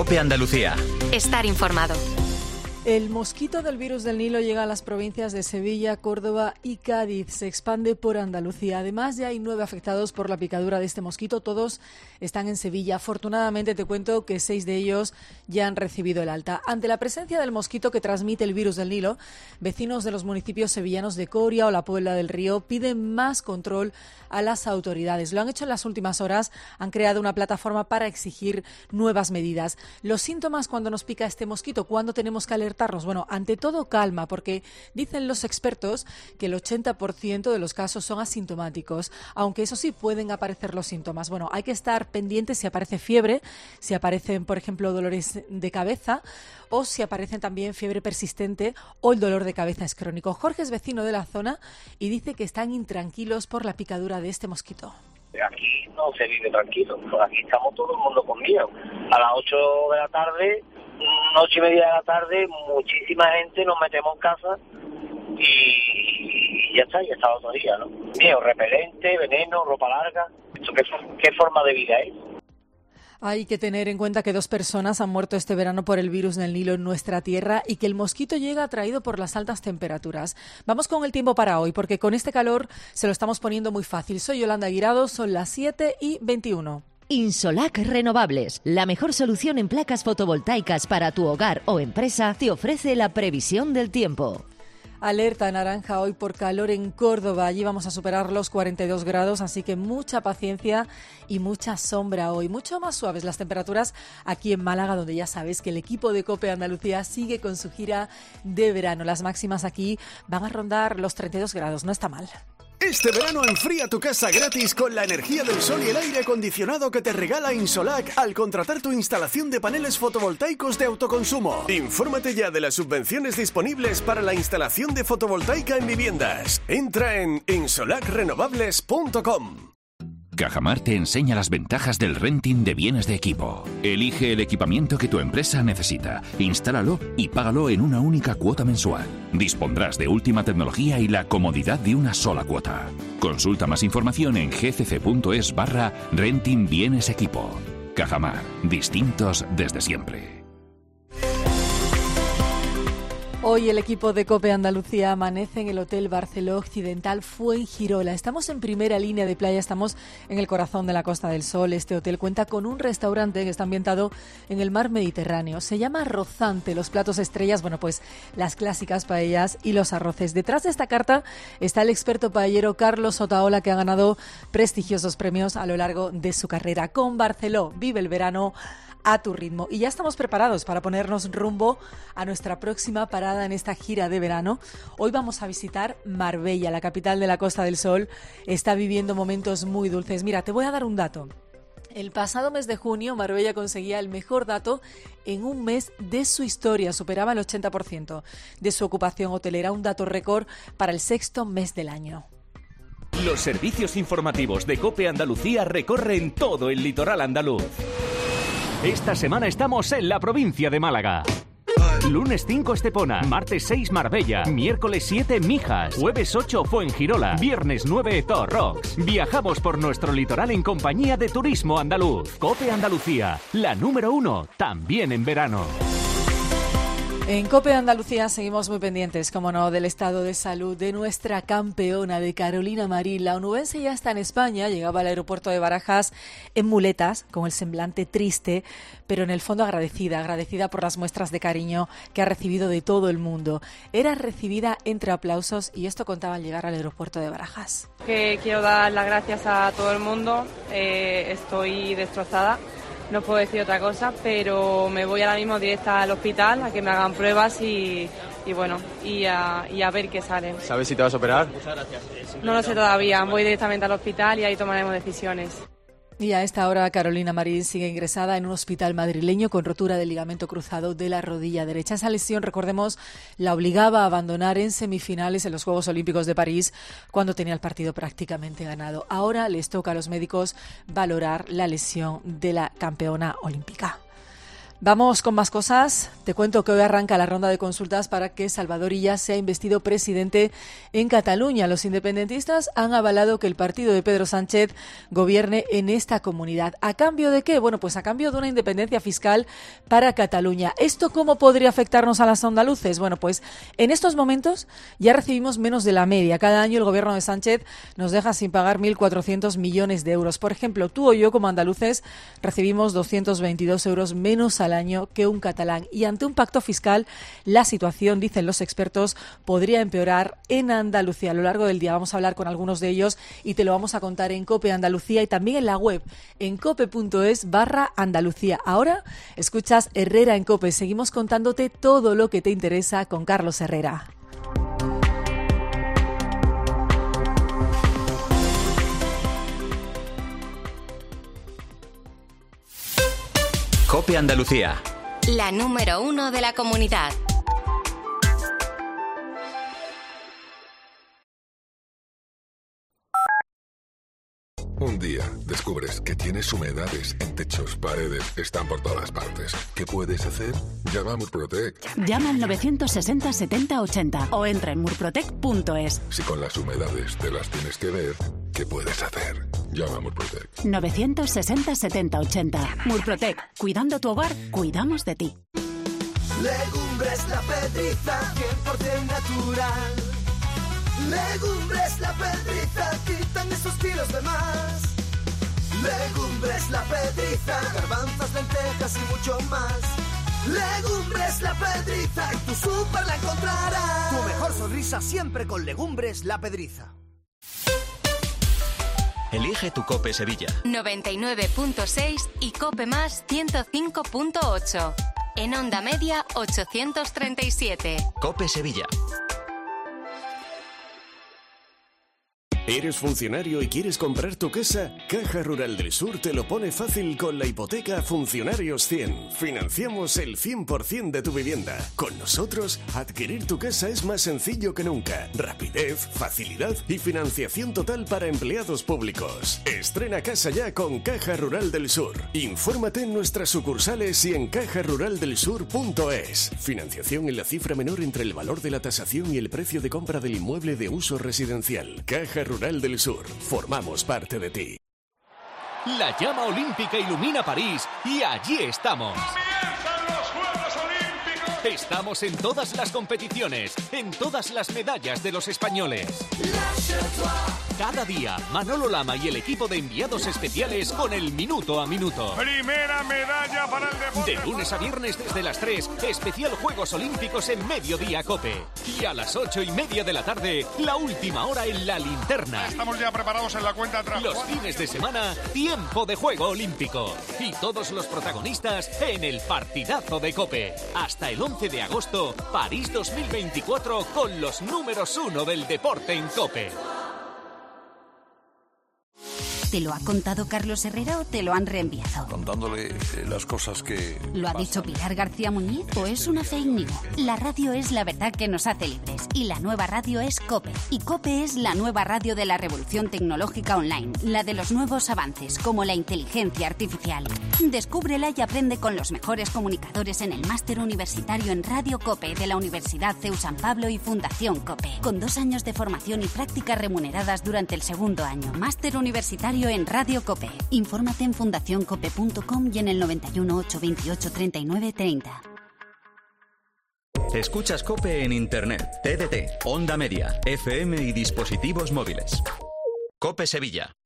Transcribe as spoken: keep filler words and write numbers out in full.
COPE Andalucía. Estar informado. El mosquito del virus del Nilo llega a las provincias de Sevilla, Córdoba y Cádiz. Se expande por Andalucía. Además, ya hay nueve afectados por la picadura de este mosquito. Todos están en Sevilla. Afortunadamente, te cuento que seis de ellos ya han recibido el alta. Ante la presencia del mosquito que transmite el virus del Nilo, vecinos de los municipios sevillanos de Coria o La Puebla del Río piden más control a las autoridades. Lo han hecho en las últimas horas. Han creado una plataforma para exigir nuevas medidas. Los síntomas cuando nos pica este mosquito, ¿cuándo tenemos que alertar? Bueno, ante todo calma, porque dicen los expertos que el ochenta por ciento de los casos son asintomáticos, aunque eso sí pueden aparecer los síntomas. Bueno, hay que estar pendientes si aparece fiebre, si aparecen, por ejemplo, dolores de cabeza o si aparecen también fiebre persistente o el dolor de cabeza es crónico. Jorge es vecino de la zona y dice que están intranquilos por la picadura de este mosquito. Aquí no se vive tranquilo, aquí estamos todo el mundo con miedo. A las ocho de la tarde, noche y media de la tarde, muchísima gente nos metemos en casa y ya está, ya está otro día, ¿no? Miedo, repelente, veneno, ropa larga. ¿Esto qué, qué forma de vida es? Hay que tener en cuenta que dos personas han muerto este verano por el virus del Nilo en nuestra tierra y que el mosquito llega atraído por las altas temperaturas. Vamos con el tiempo para hoy, porque con este calor se lo estamos poniendo muy fácil. Soy Yolanda Guirado, son las siete y veintiuno. Insolac Renovables, la mejor solución en placas fotovoltaicas para tu hogar o empresa, te ofrece la previsión del tiempo. Alerta naranja hoy por calor en Córdoba. Allí vamos a superar los cuarenta y dos grados, así que mucha paciencia y mucha sombra hoy. Mucho más suaves las temperaturas aquí en Málaga, donde ya sabes que el equipo de COPE Andalucía sigue con su gira de verano. Las máximas aquí van a rondar los treinta y dos grados, no está mal. Este verano enfría tu casa gratis con la energía del sol y el aire acondicionado que te regala Insolac al contratar tu instalación de paneles fotovoltaicos de autoconsumo. Infórmate ya de las subvenciones disponibles para la instalación de fotovoltaica en viviendas. Entra en insolac renovables punto com. Cajamar te enseña las ventajas del renting de bienes de equipo. Elige el equipamiento que tu empresa necesita, instálalo y págalo en una única cuota mensual. Dispondrás de última tecnología y la comodidad de una sola cuota. Consulta más información en gcc.es barra renting bienes equipo. Cajamar, distintos desde siempre. Hoy el equipo de COPE Andalucía amanece en el Hotel Barceló Occidental Fuengirola. Estamos en primera línea de playa, estamos en el corazón de la Costa del Sol. Este hotel cuenta con un restaurante que está ambientado en el mar Mediterráneo. Se llama Rozante. Los platos estrellas, bueno, pues las clásicas paellas y los arroces. Detrás de esta carta está el experto paellero Carlos Otaola, que ha ganado prestigiosos premios a lo largo de su carrera. Con Barceló vive el verano a tu ritmo. Y ya estamos preparados para ponernos rumbo a nuestra próxima parada en esta gira de verano. Hoy vamos a visitar Marbella, la capital de la Costa del Sol. Está viviendo momentos muy dulces. Mira, te voy a dar un dato. El pasado mes de junio, Marbella conseguía el mejor dato en un mes de su historia. Superaba el ochenta por ciento de su ocupación hotelera, un dato récord para el sexto mes del año. Los servicios informativos de COPE Andalucía recorren todo el litoral andaluz. Esta semana estamos en la provincia de Málaga. Lunes cinco Estepona, martes seis Marbella, miércoles siete Mijas, jueves ocho Fuengirola, viernes nueve Torrox. Viajamos por nuestro litoral en compañía de Turismo Andaluz. COPE Andalucía, la número uno, también en verano. En COPE Andalucía seguimos muy pendientes, como no, del estado de salud de nuestra campeona, de Carolina Marín. La onubense ya está en España, llegaba al aeropuerto de Barajas en muletas, con el semblante triste, pero en el fondo agradecida, agradecida por las muestras de cariño que ha recibido de todo el mundo. Era recibida entre aplausos y esto contaba al llegar al aeropuerto de Barajas. Que quiero dar las gracias a todo el mundo, eh, estoy destrozada. No puedo decir otra cosa, pero me voy ahora mismo directa al hospital a que me hagan pruebas y, y bueno, y a, y a ver qué sale. ¿Sabes si te vas a operar? No lo sé todavía, voy directamente al hospital y ahí tomaremos decisiones. Y a esta hora Carolina Marín sigue ingresada en un hospital madrileño con rotura del ligamento cruzado de la rodilla derecha. Esa lesión, recordemos, la obligaba a abandonar en semifinales en los Juegos Olímpicos de París cuando tenía el partido prácticamente ganado. Ahora les toca a los médicos valorar la lesión de la campeona olímpica. Vamos con más cosas. Te cuento que hoy arranca la ronda de consultas para que Salvador Illa sea investido presidente en Cataluña. Los independentistas han avalado que el partido de Pedro Sánchez gobierne en esta comunidad. ¿A cambio de qué? Bueno, pues a cambio de una independencia fiscal para Cataluña. ¿Esto cómo podría afectarnos a los andaluces? Bueno, pues en estos momentos ya recibimos menos de la media. Cada año el gobierno de Sánchez nos deja sin pagar mil cuatrocientos millones de euros. Por ejemplo, tú o yo como andaluces recibimos doscientos veintidós euros menos al año que un catalán. Y ante un pacto fiscal, la situación, dicen los expertos, podría empeorar en Andalucía. A lo largo del día vamos a hablar con algunos de ellos y te lo vamos a contar en COPE Andalucía y también en la web en cope.es barra Andalucía. Ahora escuchas Herrera en COPE. Seguimos contándote todo lo que te interesa con Carlos Herrera. COPE Andalucía. La número uno de la comunidad. Un día descubres que tienes humedades en techos, paredes, están por todas partes. ¿Qué puedes hacer? Llama a Murprotec. Llama al novecientos sesenta setenta ochenta o entra en murprotec punto es. Si con las humedades te las tienes que ver, ¿qué puedes hacer? Llama a Murprotec. novecientos sesenta setenta ochenta. Murprotec. Cuidando tu hogar, cuidamos de ti. Legumbres La Pedriza, cien por ciento natural. Legumbres La Pedriza, quitan esos kilos de más. Legumbres La Pedriza, garbanzos, lentejas y mucho más. Legumbres La Pedriza, en tu súper la encontrarás. Tu mejor sonrisa siempre con Legumbres La Pedriza. Elige tu COPE Sevilla. noventa y nueve punto seis y COPE más ciento cinco punto ocho. En onda media ochocientos treinta y siete. COPE Sevilla. ¿Eres funcionario y quieres comprar tu casa? Caja Rural del Sur te lo pone fácil con la hipoteca Funcionarios cien. Financiamos el cien por ciento de tu vivienda. Con nosotros, adquirir tu casa es más sencillo que nunca. Rapidez, facilidad y financiación total para empleados públicos. Estrena casa ya con Caja Rural del Sur. Infórmate en nuestras sucursales y en caja rural del sur punto es. Financiación en la cifra menor entre el valor de la tasación y el precio de compra del inmueble de uso residencial. Caja Rural del Sur. Formamos parte de ti. La llama olímpica ilumina París y allí estamos. ¡Comienzan los Juegos Olímpicos! Estamos en todas las competiciones, en todas las medallas de los españoles. Cada día, Manolo Lama y el equipo de enviados especiales con el minuto a minuto. Primera medalla para el deporte. De lunes a viernes desde las tres, especial Juegos Olímpicos en Mediodía COPE. Y a las ocho y media de la tarde, la última hora en la linterna. Estamos ya preparados en la cuenta atrás. Los fines de semana, tiempo de juego olímpico. Y todos los protagonistas en el partidazo de COPE. Hasta el once de agosto, París dos mil veinticuatro con los números uno del deporte en COPE. ¿Te lo ha contado Carlos Herrera o te lo han reenviado? Contándole eh, las cosas que... ¿Lo ha pasan. dicho Pilar García Muñiz o es una fake news? La radio es la verdad que nos hace libres y la nueva radio es COPE. Y COPE es la nueva radio de la revolución tecnológica online, la de los nuevos avances como la inteligencia artificial. Descúbrela y aprende con los mejores comunicadores en el máster universitario en Radio COPE de la Universidad CEU San Pablo y Fundación COPE. Con dos años de formación y prácticas remuneradas durante el segundo año. Máster universitario en Radio COPE. Infórmate en fundación cope punto com y en el noventa y uno, ochocientos veintiocho, treinta y nueve treinta. Escuchas COPE en Internet, T D T, Onda Media, F M y dispositivos móviles. COPE Sevilla.